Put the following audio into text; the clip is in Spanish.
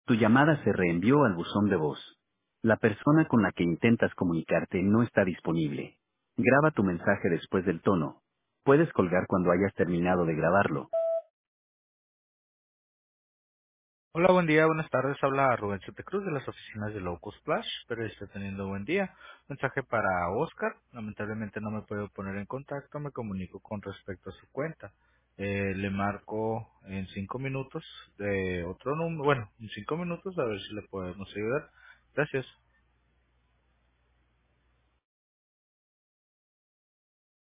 Tu llamada se reenvió al buzón de voz. La persona con la que intentas comunicarte no está disponible. Graba tu mensaje después del tono. Puedes colgar cuando hayas terminado de grabarlo. Hola, buen día, buenas tardes. Habla Rubén Santa Cruz de las oficinas de Locus Splash. Espero esté teniendo buen día. Mensaje para Oscar. Lamentablemente no me puedo poner en contacto. Me comunico con respecto a su cuenta. Le marco en 5 minutos de otro número. Bueno, en 5 minutos a ver si le podemos ayudar. Gracias.